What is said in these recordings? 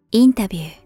インタビュー。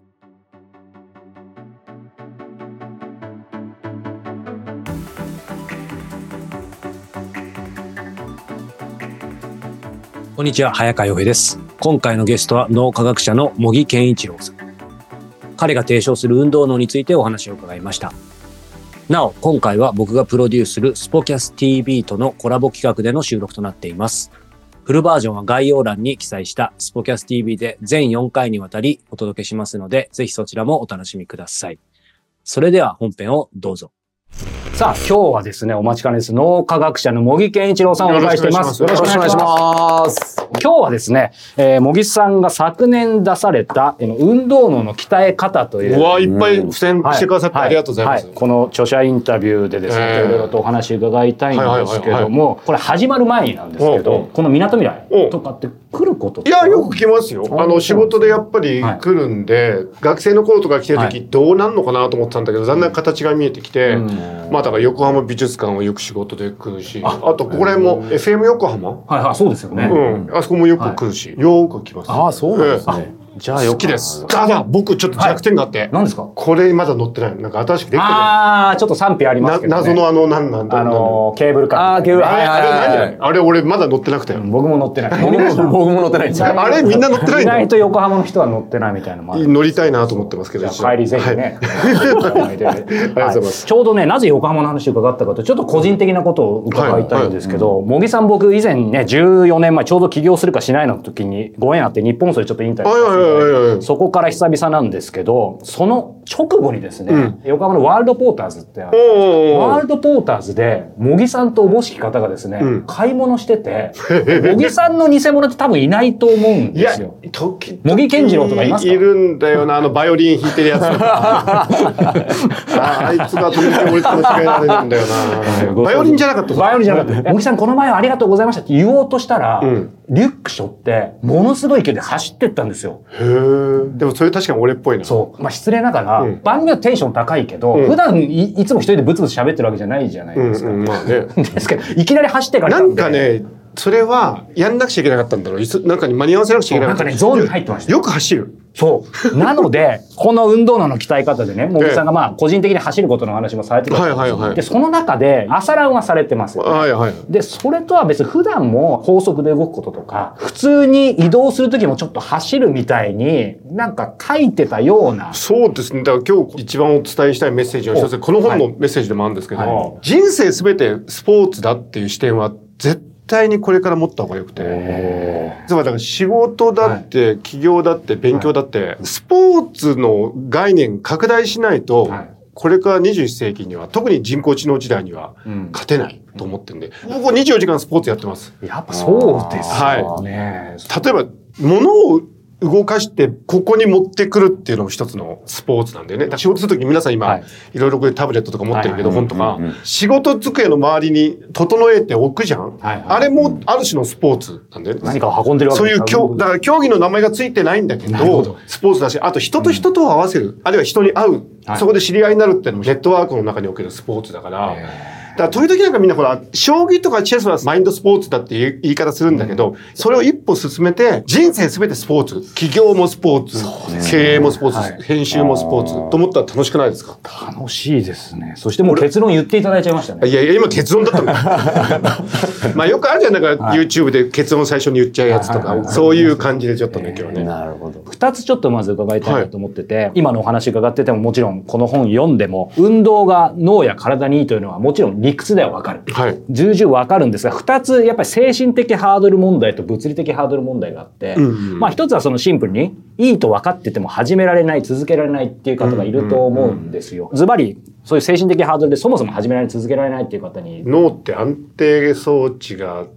こんにちは、早川洋平です。今回のゲストは脳科学者の茂木健一郎さん。彼が提唱する運動脳についてお話を伺いました。なお、今回は僕がプロデュースするスポキャス TV とのコラボ企画での収録となっています。フルバージョンは概要欄に記載したスポキャス TV で全4回にわたりお届けしますので、ぜひそちらもお楽しみください。それでは本編をどうぞ。さあ、今日はですね、お待ちかねです。脳科学者の茂木健一郎さんをお迎えしています。 よろしくお願いします。 今日はですね、茂木さんが昨年出された運動脳の鍛え方という。 うわ、いっぱい付箋してくださってありがとうございます。 この著者インタビューでですね、いろいろとお話伺いたいんですけども、これ始まる前になんですけど、この港未来とかって来ることって？ いや、よく来ますよ。仕事でやっぱり来るんで、学生の頃とか来てる時どうなんのかなと思ってたんだけど、だんだん形が見えてきて、まあだから横浜美術館はよく仕事で来るし、あとこれも FM 横浜、 はいはい、そうですよね。 あそこもよく来るし、よく来ます。 ああ、そうなんですね。じゃあ好きです。ただ僕ちょっと弱点があって、 何ですか？ これまだ載ってない。なんか新しくできてる。 ああ、ちょっと賛否ありますけどね。 謎の何なんだ。 ケーブルカー。ケーブル。 あれ俺まだ載ってなくて。 僕も乗ってない。僕も乗ってないんですよ。 あれみんな乗ってないんだ。 意外と横浜の人は乗ってないみたいなのもある。 乗りたいなと思ってますけど。 帰りぜひね。 ありがとうございます。 ちょうどね、なぜ横浜の話を伺ったかと、ちょっと個人的なことを伺いたいんですけど、茂木さん僕以前ね、14年前ちょうど起業するかしないの時にご縁あって日本放送でちょっとインタビューさせて、そこから久々なんですけど、その直後にですね、横浜のワールドポーターズってある、ワールドポーターズで茂木さんとおぼしき方がですね、買い物してて、茂木さんの偽物って多分いないと思うんですよ。茂木健次郎とかいますか？ いるんだよな、バイオリン弾いてるやつとか。あいつが時々俺と間違えられるんだよな。バイオリンじゃなかった。 バイオリンじゃなかった。茂木さんこの前はありがとうございましたって言おうとしたら、リュック背負ってものすごい勢いで走ってったんですよ。 へー。でもそれ確かに俺っぽいな。 そう。まあ失礼ながら、番組はテンション高いけど、普段いつも一人でブツブツ喋ってるわけじゃないじゃないですか。 まあね。 ですけど、いきなり走ってからなんかね、それはやんなくちゃいけなかったんだろう。なんかに間に合わせなくちゃいけなかった。 なんかね、ゾーンに入ってました。 よく走る。 そう。なので、この運動脳の鍛え方でね、茂木さんがまあ、個人的に走ることの話もされてたんですよ。で、その中で、朝ランはされてますよね。で、それとは別に普段も高速で動くこととか、普通に移動するときもちょっと走るみたいに、なんか書いてたような。 そうですね。だから今日一番お伝えしたいメッセージの一つで、この本のメッセージでもあるんですけど、人生すべてスポーツだっていう視点は絶対にこれから持った方がよくて。つまりだから仕事だって、起業だって、勉強だって、スポーツの概念拡大しないと、これから21世紀には、特に人工知能時代には勝てないと思ってるんで、僕は24時間スポーツやってます。 やっぱそうですよね。 例えば、物を動かしてここに持ってくるっていうのも一つのスポーツなんだよね。仕事するとき皆さん今、いろいろこういうタブレットとか持ってるけど、本とか、仕事机の周りに整えておくじゃん。あれもある種のスポーツなんだよね。 何かを運んでるわけです。 そういうだから競技の名前がついてないんだけど、スポーツだし、あと人と人とを合わせる、あるいは人に会う、そこで知り合いになるっていうのもネットワークの中におけるスポーツだから、だから時々なんかみんなほら、将棋とかチェスはマインドスポーツだっていう言い方するんだけど、それを一歩進めて、人生すべてスポーツ。起業もスポーツ。経営もスポーツ。編集もスポーツ。と思ったら楽しくないですか？ 楽しいですね。そしてもう結論言っていただいちゃいましたね。 いやいや、今結論だったんだ。まあよくあるじゃん。なんか YouTube で結論最初に言っちゃうやつとか、そういう感じでちょっとね、今日ね。 なるほど。二つちょっとまず伺いたいなと思ってて、今のお話伺っててももちろんこの本読んでも、運動が脳や体にいいというのはもちろん理屈ではわかる。重々わかるんですが、二つやっぱり精神的ハードル問題と物理的ハードル問題があって、まあ一つはそのシンプルにいいと分かってても始められない、続けられないっていう方がいると思うんですよ。ズバリそういう精神的ハードルでそもそも始められない、続けられないっていう方に。 脳って安定装置があって、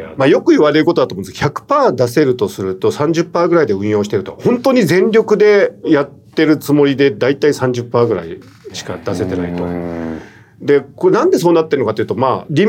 まあよく言われることだと思うんですけど、100% 出せるとすると 30% ぐらいで運用してると。本当に全力でやってるつもりでだいたい 30% ぐらいしか出せてないと。で、これなんでそうなってるのかというと、まあ、リミッ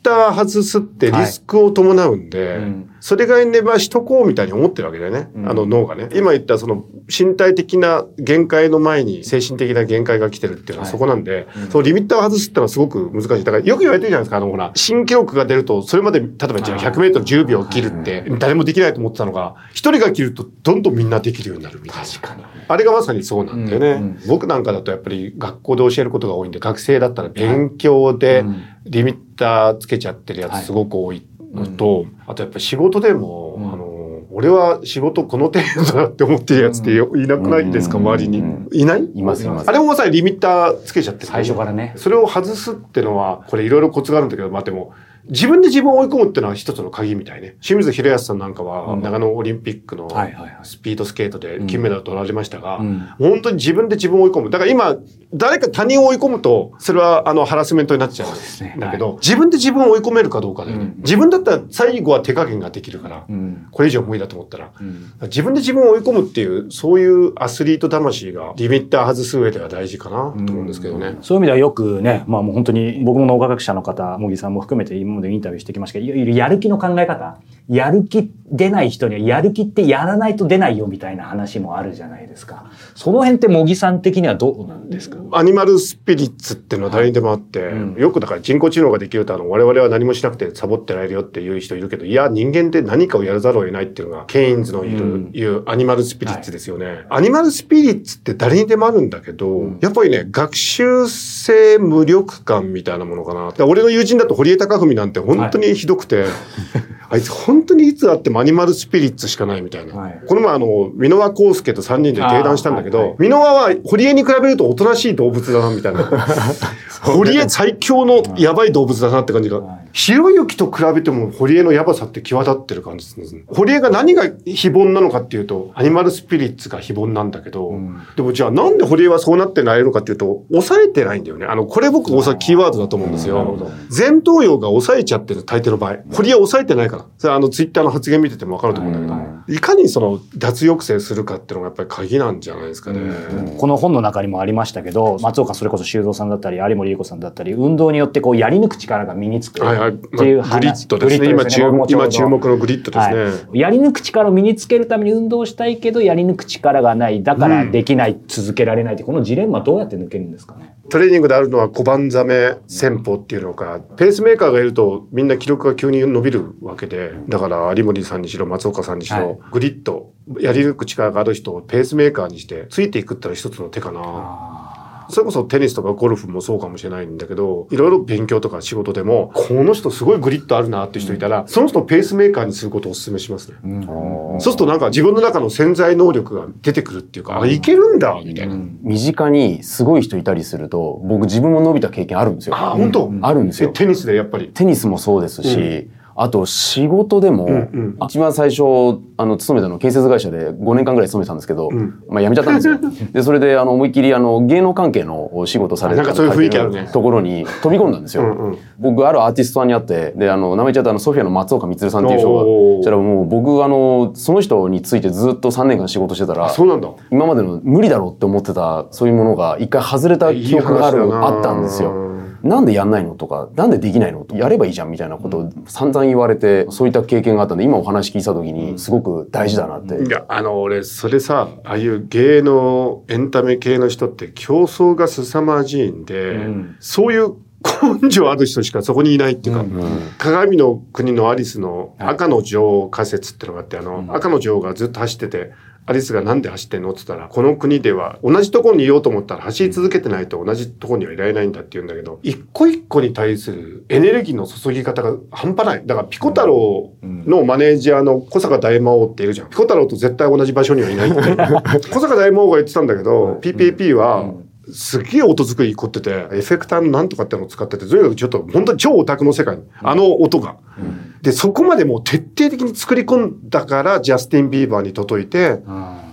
ター外すってリスクを伴うんで、それがねばしとこうみたいに思ってるわけだよね。脳がね。今言ったその身体的な限界の前に精神的な限界が来てるっていうのはそこなんで、そのリミッターを外すってのはすごく難しい。だからよく言われてるじゃないですか。ほら、新記録が出ると、それまで、例えばじゃあ100メートル10秒切るって、誰もできないと思ってたのが、一人が切るとどんどんみんなできるようになるみたいな。 確かに。 あれがまさにそうなんだよね。僕なんかだとやっぱり学校で教えることが多いんで、学生だったら勉強でリミッターつけちゃってるやつすごく多いのと、あとやっぱり仕事でも、俺は仕事この程度だって思ってるやつっていなくないですか、周りに。いない？ います。 あれもまさにリミッターつけちゃってる。 最初からね。 それを外すってのは、これいろいろコツがあるんだけど、でも、自分で自分を追い込むってのは一つの鍵みたいね。清水宏保さんなんかは、長野オリンピックのスピードスケートで金メダル取られましたが、本当に自分で自分を追い込む。だから今、誰か他人を追い込むと、それはハラスメントになっちゃうんだけど、自分で自分を追い込めるかどうかだよね。自分だったら最後は手加減ができるから、これ以上無理だと思ったら、自分で自分を追い込むっていう、そういうアスリート魂がリミッター外す上では大事かなと思うんですけどね。 そういう意味ではよくね、もう本当に僕も脳科学者の方、茂木さんも含めて今までインタビューしてきましたけど、やる気の考え方、やる気出ない人にはやる気ってやらないと出ないよみたいな話もあるじゃないですか。その辺って茂木さん的にはどうなんですか？ アニマルスピリッツっていうのは誰にでもあって、よくだから人工知能ができると我々は何もしなくてサボってられるよっていう人いるけど、いや人間って何かをやらざるを得ないっていうのがケインズのいうアニマルスピリッツですよね。アニマルスピリッツって誰にでもあるんだけど、やっぱりね、学習性無力感みたいなものかな。俺の友人だと堀江貴文なんて本当にひどくて、あいつ本当にいつあってもアニマルスピリッツしかないみたいな。この前箕輪康介と3人で定談したんだけど、箕輪は堀江に比べるとおとなしい動物だなみたいな。堀江最強のやばい動物だなって感じが。ひろゆきと比べても堀江のやばさって際立ってる感じですね。堀江が何が非凡なのかっていうと、アニマルスピリッツが非凡なんだけど、でもじゃあなんで堀江はそうなってないのかっていうと、抑えてないんだよね。これ僕キーワードだと思うんですよ。前頭葉が抑えちゃってる、大抵の場合。堀江は抑えてないから。それツイッターの発言見ててもわかると思うんだけど、いかにその脱抑制するかっていうのがやっぱり鍵なんじゃないですかね。 この本の中にもありましたけど、松岡それこそ修造さんだったり、有森裕子さんだったり、運動によってやり抜く力が身につくっていう話。 グリッドですね。今注目のグリッドですね。 やり抜く力を身につけるために運動したいけど、やり抜く力がない。だからできない、続けられないって、このジレンマどうやって抜けるんですかね。 トレーニングであるのは小判ザメ戦法っていうのか、ペースメーカーがいるとみんな記録が急に伸びるわけで、だから有森さんにしろ松岡さんにしろ、グリッド、やり抜く力がある人をペースメーカーにしてついていくってのは一つの手かな。それこそテニスとかゴルフもそうかもしれないんだけど、いろいろ勉強とか仕事でも、この人すごいグリッドあるなっていう人いたら、その人をペースメーカーにすることをお勧めしますね。そうするとなんか自分の中の潜在能力が出てくるっていうか、いけるんだみたいな。 身近にすごい人いたりすると、僕自分も伸びた経験あるんですよ。 本当？ あるんですよ。 テニスでやっぱり。 テニスもそうですし、あと仕事でも、一番最初勤めたの建設会社で5年間ぐらい勤めてたんですけど、辞めちゃったんですよ。でそれで思いっきり芸能関係のお仕事されてたところに飛び込んだんですよ。僕あるアーティストさんに会って、で名前言っちゃったソフィアの松岡充さんっていう人が、そしたらもう僕その人についてずっと3年間仕事してたら、今までの無理だろうって思ってたそういうものが一回外れた記憶があったんですよ。なんでやんないのとか、なんでできないのと、やればいいじゃんみたいなことを散々言われて、そういった経験があったんで、今お話聞いた時にすごく大事だなって。 いや、俺、それさ、ああいう芸能、エンタメ系の人って競争が凄まじいんで、そういう根性ある人しかそこにいないっていうか、鏡の国のアリスの赤の女王仮説っていうのがあって、赤の女王がずっと走ってて、アリスがなんで走ってんのって言ったら、この国では同じところにいようと思ったら走り続けてないと同じところにはいられないんだって言うんだけど、一個一個に対するエネルギーの注ぎ方が半端ない。だからピコ太郎のマネージャーの小坂大魔王っているじゃん。ピコ太郎と絶対同じ場所にはいないって。小坂大魔王が言ってたんだけど、PPP は、すげえ音作り凝ってて、エフェクターのなんとかってのを使ってて、とにかくちょっと本当に超オタクの世界に、音が。で、そこまでもう徹底的に作り込んだから、ジャスティン・ビーバーに届いて、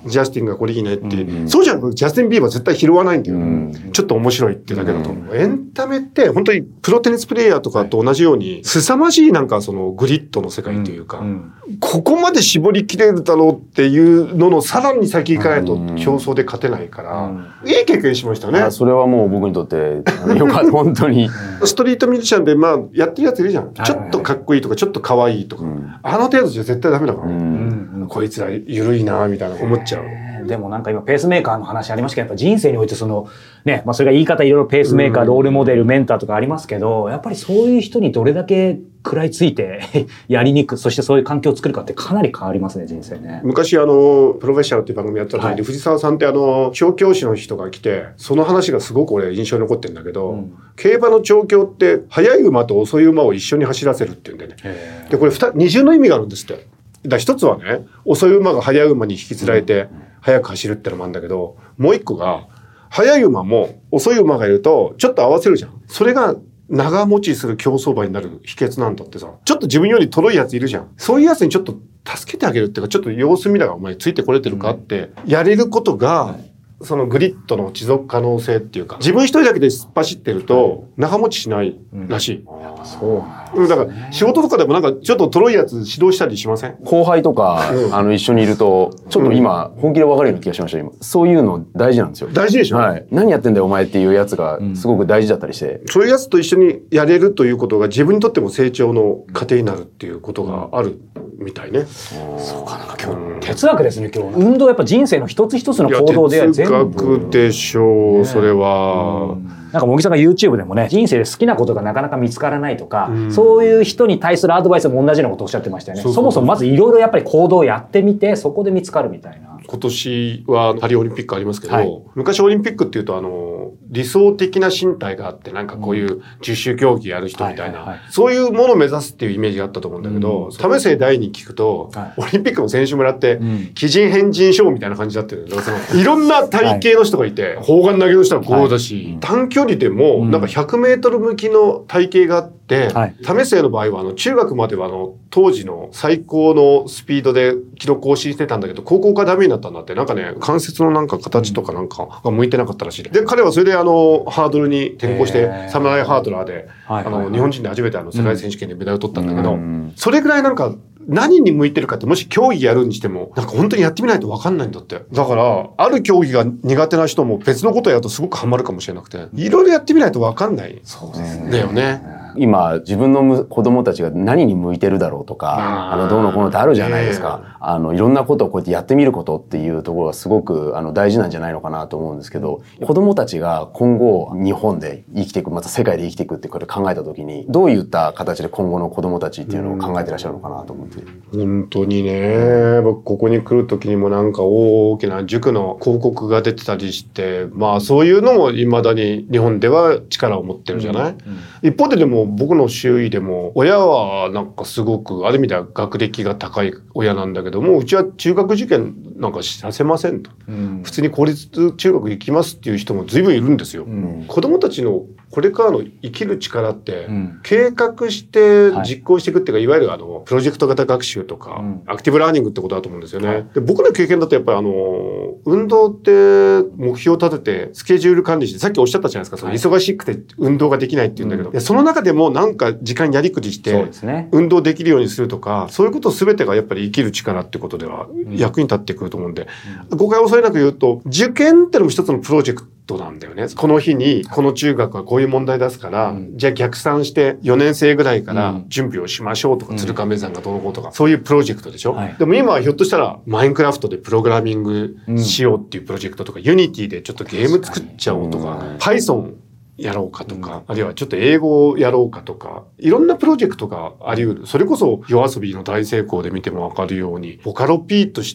ジャスティンがこれいいねって、そうじゃなくジャスティン・ビーバー絶対拾わないんだよ、ちょっと面白いってだけだと思う。エンタメって本当にプロテニスプレイヤーとかと同じように凄まじいなんかそのグリッドの世界というか、ここまで絞りきれるだろうっていうののさらに先行かないと競争で勝てないから、いい経験しましたね。 それはもう僕にとってよかった本当に。 ストリートミュージシャンでまあやってるやついるじゃん。ちょっとかっこいいとかちょっと可愛いとか、あの程度じゃ絶対ダメだから、こいつら緩いなみたいな思っちゃう。 でもなんか今ペースメーカーの話ありましたけど、やっぱ人生においてそのね、まあそれが言い方いろいろペースメーカー、ロールモデル、メンターとかありますけど、やっぱりそういう人にどれだけ食らいついてやりにくく、そしてそういう環境を作るかってかなり変わりますね、人生ね。 昔プロフェッショナルっていう番組やった時に、藤沢さんって調教師の人が来て、その話がすごく俺印象に残ってるんだけど、競馬の調教って速い馬と遅い馬を一緒に走らせるっていうんでね。で、これ二重の意味があるんですって。一つはね、遅い馬が速い馬に引きずられて速く走るってのもあるんだけど、もう一個が、速い馬も遅い馬がいるとちょっと合わせるじゃん。それが長持ちする競走馬になる秘訣なんだってさ。ちょっと自分よりとろいやついるじゃん。そういうやつにちょっと助けてあげるっていうか、ちょっと様子見ながらお前ついてこれてるかってやれることが、そのグリッドの持続可能性っていうか、自分一人だけで突っ走ってると長持ちしないらしい。 やっぱそうだから仕事とかでもなんかちょっととろいやつ指導したりしません？ 後輩とか、一緒にいるとちょっと今本気で分かるような気がしました。今そういうの大事なんですよ。 大事でしょ。 はい。何やってんだよお前っていうやつがすごく大事だったりして、 そういうやつと一緒にやれるということが自分にとっても成長の過程になるっていうことがあるみたいね。 そうか、なんか今日哲学ですね。今日運動やっぱ人生の一つ一つの行動で哲学でしょう、それは。 なんか茂木さんが YouTube でもね、人生で好きなことがなかなか見つからないとか、そういう人に対するアドバイスも同じようなことをおっしゃってましたよね。そもそもまずいろいろやっぱり行動をやってみて、そこで見つかるみたいな。 今年はパリオリンピックありますけど、昔オリンピックっていうと理想的な身体があって、なんかこういう十種競技やる人みたいな、そういうものを目指すっていうイメージがあったと思うんだけど、為末大に聞くと、オリンピックの選手村って、奇人変人ショーみたいな感じだったんだけど、いろんな体型の人がいて、砲丸投げの人はこうだし、短距離でもなんか100メートル向きの体型があって、為末の場合は中学までは当時の最高のスピードで記録更新してたんだけど、高校からダメになったんだって、なんかね、関節のなんか形とかなんかが向いてなかったらしい。で、彼はそれでハードルに転向して、サムライハードラーで、日本人で初めて世界選手権でメダルを取ったんだけど、それぐらいなんか、何に向いてるかって、もし競技やるにしても、なんか本当にやってみないと分かんないんだって。だから、ある競技が苦手な人も別のことやるとすごくハマるかもしれなくて、いろいろやってみないと分かんない。そうですね。だよね。 今自分の子供たちが何に向いてるだろうとか、どうのこうのってあるじゃないですか。いろんなことをこうやってやってみることっていうところがすごく大事なんじゃないのかなと思うんですけど、子供たちが今後日本で生きていく、また世界で生きていくってことを考えた時に、どういった形で今後の子供たちっていうのを考えてらっしゃるのかなと思って。 本当にね、僕ここに来る時にもなんか大きな塾の広告が出てたりして、まあそういうのも未だに日本では力を持ってるじゃない？一方でも僕の周囲でも親はなんかすごくある意味では学歴が高い親なんだけども、うちは中学受験なんかさせませんと、普通に公立中学行きますっていう人も随分いるんですよ。子供たちのこれからの生きる力って、計画して実行していくっていうか、いわゆるプロジェクト型学習とか、アクティブラーニングってことだと思うんですよね。で、僕の経験だとやっぱり運動って目標を立ててスケジュール管理して、さっきおっしゃったじゃないですか、その忙しくて運動ができないって言うんだけど、その中でもなんか時間やりくりして運動できるようにするとか、そういうこと全てがやっぱり生きる力ってことでは役に立ってくると思うんで、誤解を恐れなく言うと、受験ってのも一つのプロジェクトなんだよね。この日にこの中学はこういう問題出すから、じゃあ逆算して4年生ぐらいから準備をしましょうとか、鶴亀山がどうのこうとか、そういうプロジェクトでしょ。でも今はひょっとしたらマインクラフトでプログラミングしようっていうプロジェクトとか、ユニティでちょっとゲーム作っちゃおうとか、Pythonやろうかとか、あるいはちょっと英語をやろうかとか、いろんなプロジェクトがあり得る。それこそYOASOBIの大成功で見てもわかるように、ボカロ P として、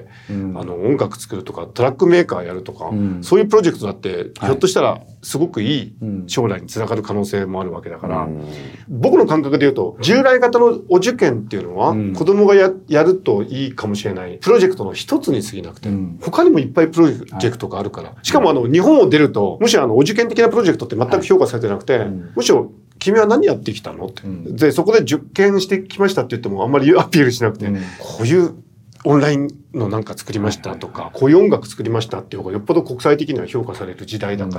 音楽作るとか、トラックメーカーやるとか、そういうプロジェクトだって、ひょっとしたらすごくいい将来につながる可能性もあるわけだから、僕の感覚で言うと、従来型のお受験っていうのは、子供がやるといいかもしれないプロジェクトの一つに過ぎなくて、他にもいっぱいプロジェクトがあるから、しかも日本を出ると、むしろお受験的なプロジェクトって全く評価されてなくて、むしろ君は何やってきたのって、でそこで受験してきましたって言ってもあんまりアピールしなくて、こういうオンラインのなんか作りましたとか、こういう音楽作りましたっていう方がよっぽど国際的には評価される時代だから、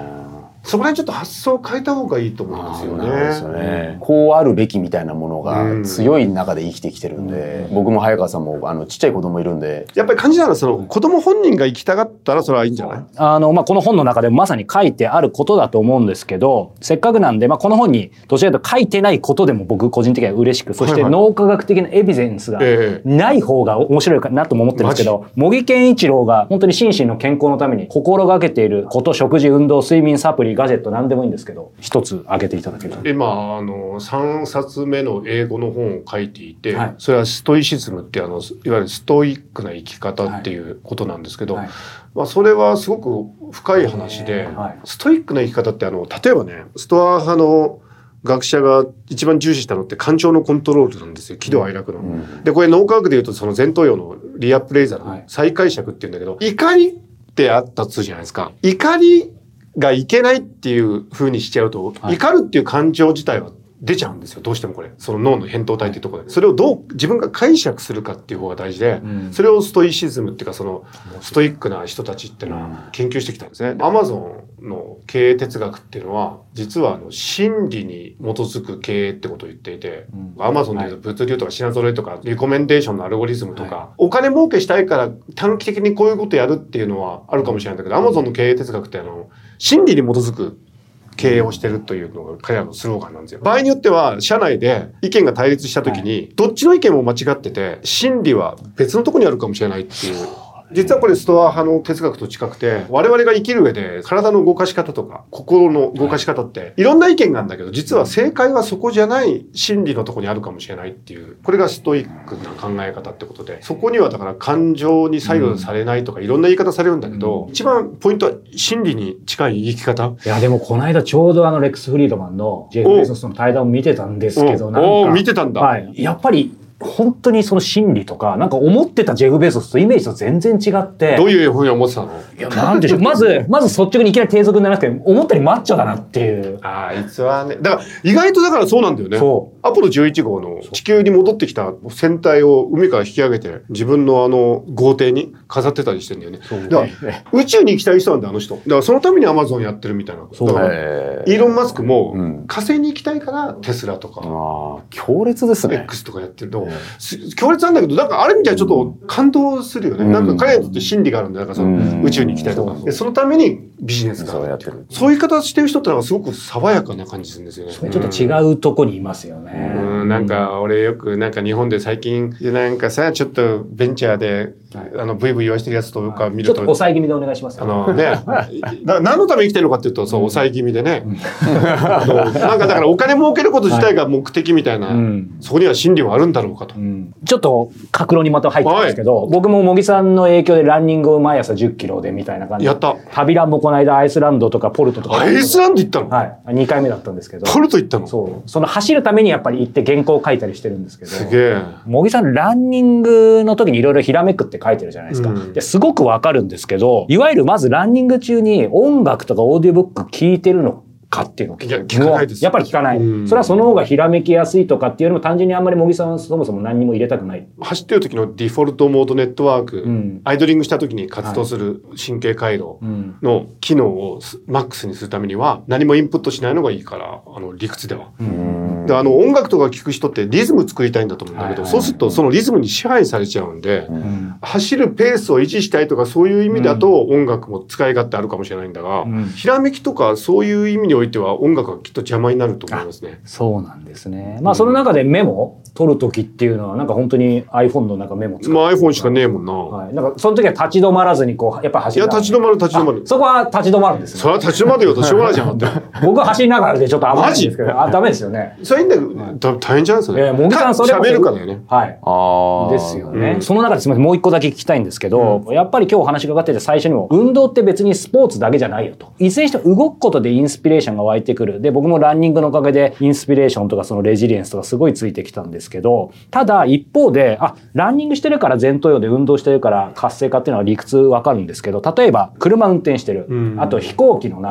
そこら辺ちょっと発想を変えた方がいいと思うんですよね。 ですよね。こうあるべきみたいなものが強い中で生きてきてるんで、僕も早川さんもちっちゃい子供いるんで、 やっぱり感じなのはその子供本人が生きたかったらそれはいいんじゃない？ この本の中でもまさに書いてあることだと思うんですけど、せっかくなんで、この本にどちらかというと書いてないことでも僕個人的には嬉しく、そして脳科学的なエビデンスがない方が面白いかなとも思ってるんですけど、茂木健一郎が本当に心身の健康のために心がけていること、食事、運動、睡眠、サプリ、ガジェット、何でもいいんですけど、一つ挙げていただけると。 今3冊目の英語の本を書いていて、それはストイシズムっていわゆるストイックな生き方っていうことなんですけど、それはすごく深い話で、ストイックな生き方って例えばね、ストア派の学者が一番重視したのって感情のコントロールなんですよ。喜怒哀楽の。で、これ脳科学で言うとその前頭葉のリアプレイザーの再解釈っていうんだけど、怒りってあったとするじゃないですか。怒りがいけないっていう風にしちゃうと、怒るっていう感情自体は出ちゃうんですよ。どうしてもこれ。その脳の扁桃体っていうところで。それをどう自分が解釈するかっていう方が大事で、それをストイシズムっていうかそのストイックな人たちっていうのは研究してきたんですね。アマゾンの経営哲学っていうのは、実は心理に基づく経営ってことを言っていて、アマゾンでいうと物流とか品揃えとかリコメンデーションのアルゴリズムとか、お金儲けしたいから短期的にこういうことやるっていうのはあるかもしれないんだけど、アマゾンの経営哲学って心理に基づく経営をしてるというのが彼らのスローガンなんですよ。場合によっては社内で意見が対立した時にどっちの意見も間違ってて真理は別のところにあるかもしれないっていう。実はこれストア派の哲学と近くて、我々が生きる上で体の動かし方とか心の動かし方っていろんな意見があるんだけど、実は正解はそこじゃない真理のところにあるかもしれないっていう、これがストイックな考え方ってことで、そこにはだから感情に左右されないとかいろんな言い方されるんだけど、一番ポイントは真理に近い生き方。 いやでもこの間ちょうどレックス・フリードマンのジェフ・ベゾスの対談を見てたんですけど、 見てたんだ。 やっぱり本当にその心理とか、なんか思ってたジェフ・ベゾスとイメージと全然違って。 どういうふうに思ってたの？ いや、なんでしょう。まず率直にいきなり低俗にならなくて、思ったよりマッチョだなっていう。 あいつはね。だから、意外とだからそうなんだよね。そう。アポロ11号の地球に戻ってきた船体を海から引き上げて、自分の豪邸に飾ってたりしてんだよね。だから宇宙に行きたい人なんだ、あの人。だからそのためにアマゾンやってるみたいな。だから、イーロン・マスクも、火星に行きたいからテスラとか。 強烈ですね。 X とかやってると。強烈なんだけど、なんかあれみたいにちょっと感動するよね。なんか彼にとって真理があるんだよ。なんかその宇宙に行きたいとか。でそのためにビジネスがあるっていう。そういう形してる人ってのはすごく爽やかな感じするんですよね。 ちょっと違うとこにいますよね。 なんか俺よくなんか日本で最近なんかさ、ちょっとベンチャーでブイブイ言わしてるやつとか見ると。 ちょっと抑え気味でお願いします。 何のために生きてるのかっていうと、そう、抑え気味でね。なんかだからお金儲けること自体が目的みたいな、そこには真理はあるんだろうかと。 ちょっと格論にまた入ってるんですけど、僕も茂木さんの影響でランニングを毎朝10キロでみたいな感じで。 やった。 旅ランもこの間アイスランドとかポルトとか。 アイスランド行ったの？ はい。2回目だったんですけど。 ポルト行ったの？ そう。その走るためにやっぱり行って原稿を書いたりしてるんですけど。 すげえ。 茂木さんランニングの時にいろいろひらめくって書いてるじゃないですか。ですごくわかるんですけど、いわゆるまずランニング中に音楽とかオーディオブック聞いてるのかっていうのを聞かないです。 やっぱり聞かない。それはその方がひらめきやすいとかっていうよりも単純にあんまり茂木さんはそもそも何にも入れたくない。 走ってる時のディフォルトモードネットワーク、アイドリングした時に活動する神経回路の機能をマックスにするためには何もインプットしないのがいいから、理屈では。で音楽とか聴く人ってリズム作りたいんだと思うんだけど、そうするとそのリズムに支配されちゃうんで、走るペースを維持したいとかそういう意味だと音楽も使い勝手あるかもしれないんだが、ひらめきとかそういう意味においては音楽がきっと邪魔になると思いますね。 そうなんですね。その中でメモ取る時っていうのはなんか本当に iPhone のなんかメモ使う。 iPhone しかねえもんな。 なんかその時は立ち止まらずにこうやっぱ走る。 いや立ち止まる。 そこは立ち止まるんですね。 それは立ち止まるよとしょうがないじゃんって。 僕は走りながらでちょっと危ないんですけど、ダメですよね。 それいいんだけど大変じゃないですかね。 茂木さんそれ喋るからね。 はい。ですよね。その中ですみません、もう一個だけ聞きたいんですけど、やっぱり今日お話がかかってて最初にも運動って別にスポーツだけじゃないよと。いずれにしても動くことでインスピレーションが湧いてくる。で、僕もランニングのおかげでインスピレーションとかそのレジリエンスとかすごいついてきたんですけど、ただ一方で、ランニングしてるから前頭葉で運動してるから活性化っていうのは理屈わかるんですけど、例えば車運転してる。あと飛行機の中。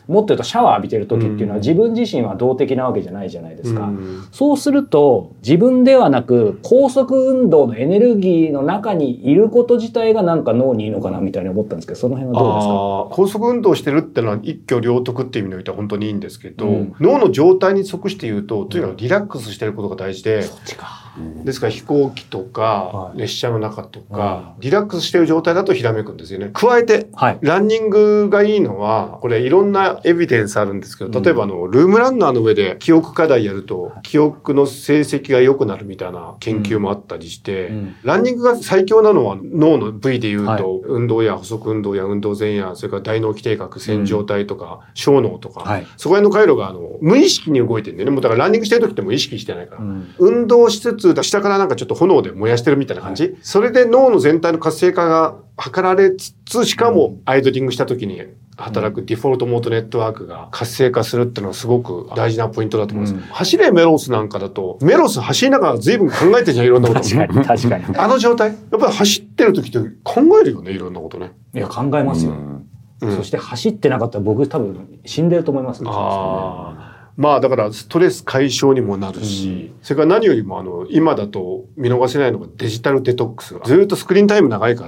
もっと言うとシャワー浴びてる時っていうのは自分自身は動的なわけじゃないじゃないですか。そうすると自分ではなく高速運動のエネルギーの中にいること自体がなんか脳にいいのかなみたいに思ったんですけど、その辺はどうですか？ 高速運動してるってのは一挙両得っていう意味においては本当にいいんですけど、脳の状態に即して言うと、とにかくリラックスしてることが大事で、ですから飛行機とか列車の中とか、リラックスしてる状態だとひらめくんですよね。加えて、ランニングがいいのは、これいろんなエビデンスあるんですけど、例えばルームランナーの上で記憶課題やると、記憶の成績が良くなるみたいな研究もあったりして、ランニングが最強なのは脳の部位で言うと、運動や補足運動や運動前夜、それから大脳基底核、線状体とか、小脳とか、そこら辺の回路が無意識に動いてるんだよね。もうだからランニングしてる時ってもう意識してないから。運動しつつ、下からなんかちょっと炎で燃やしてるみたいな感じ。それで脳の全体の活性化が図られつつ、しかもアイドリングした時に働くディフォルトモードネットワークが活性化するっていうのはすごく大事なポイントだと思います。走れメロスなんかだと、メロス走りながら随分考えてるじゃん、いろんなこと。 確かに。 あの状態、やっぱり走ってる時って考えるよね、いろんなことね。 いや、考えますよ。そして走ってなかったら僕多分死んでると思います。 まあだからストレス解消にもなるし、それから何よりも今だと見逃せないのがデジタルデトックス。ずっとスクリーンタイム長いから、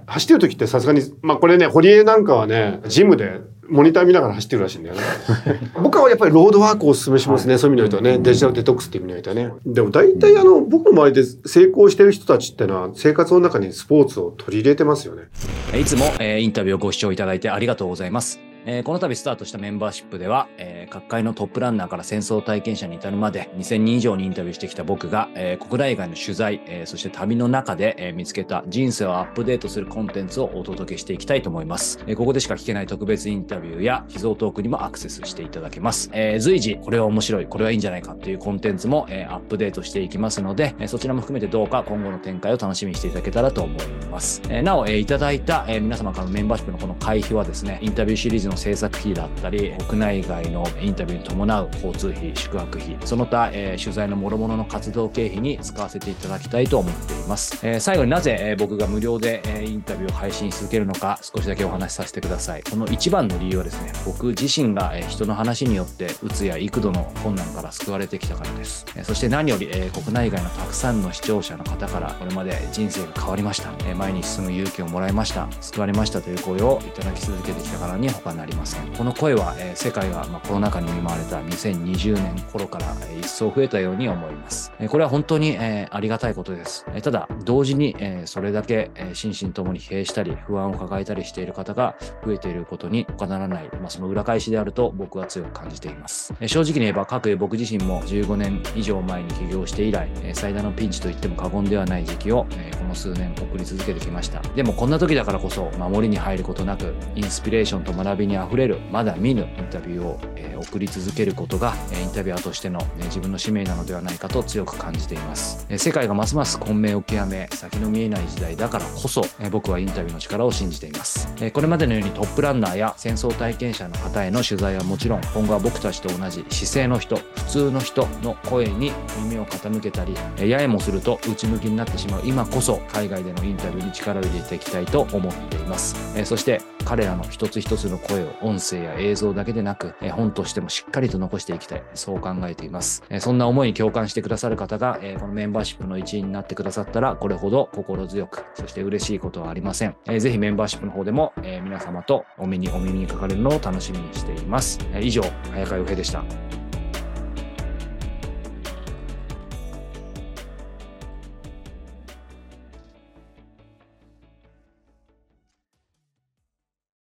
走ってる時ってさすがに、まあこれね、堀江なんかはね、ジムでモニター見ながら走ってるらしいんだよね。僕はやっぱりロードワークをお勧めしますね。そういう意味においてはね、デジタルデトックスっていう意味においてはね。でも大体僕の周りで成功してる人たちってのは生活の中にスポーツを取り入れてますよね。 いつも、インタビューをご視聴いただいてありがとうございます。この度スタートしたメンバーシップでは、各界のトップランナーから戦争体験者に至るまで2000人以上にインタビューしてきた僕が、国内外の取材、そして旅の中で、見つけた人生をアップデートするコンテンツをお届けしていきたいと思います。ここでしか聞けない特別インタビューや秘蔵トークにもアクセスしていただけます。随時これは面白い、これはいいんじゃないかっていうコンテンツも、アップデートしていきますので、そちらも含めてどうか今後の展開を楽しみにしていただけたらと思います。なお、いただいた、皆様からのメンバーシップのこの会費はですね、インタビューシリーズの制作費だったり、国内外のインタビューに伴う交通費、宿泊費、その他、取材の諸々の活動経費に使わせていただきたいと思っています。最後になぜ、僕が無料で、インタビューを配信し続けるのか、少しだけお話しさせてください。この一番の理由はですね、僕自身が、人の話によってうつや幾度の困難から救われてきたからです。そして何より、国内外のたくさんの視聴者の方からこれまで人生が変わりました、前に進む勇気をもらいました、救われましたという声をいただき続けてきたからに他なりません。この声は、世界が、コロナ禍に見舞われた2020年頃から、一層増えたように思います。これは本当に、ありがたいことです。ただ同時に、それだけ、心身ともに疲弊したり不安を抱えたりしている方が増えていることに他ならない、その裏返しであると僕は強く感じています。正直に言えば僕自身も15年以上前に起業して以来、最大のピンチと言っても過言ではない時期を、この数年送り続けてきました。でもこんな時だからこそ守りに入ることなくインスピレーションと学びにあふれるまだ見ぬインタビューを、送り続けることが、インタビュアーとしての、自分の使命なのではないかと強く感じています。世界がますます混迷を極め先の見えない時代だからこそ、僕はインタビューの力を信じています。これまでのようにトップランナーや戦争体験者の方への取材はもちろん、今後は僕たちと同じ姿勢の人、普通の人の声に耳を傾けたり、ややもすると内向きになってしまう今こそ海外でのインタビューに力を入れていきたいと思っています。そして彼らの一つ一つの声を音声や映像だけでなく、本としてもしっかりと残していきたい、そう考えています。そんな思いに共感してくださる方が、このメンバーシップの一員になってくださったらこれほど心強く、そして嬉しいことはありません。ぜひメンバーシップの方でも、皆様とお耳にかかれるのを楽しみにしています。以上、早川洋平でした。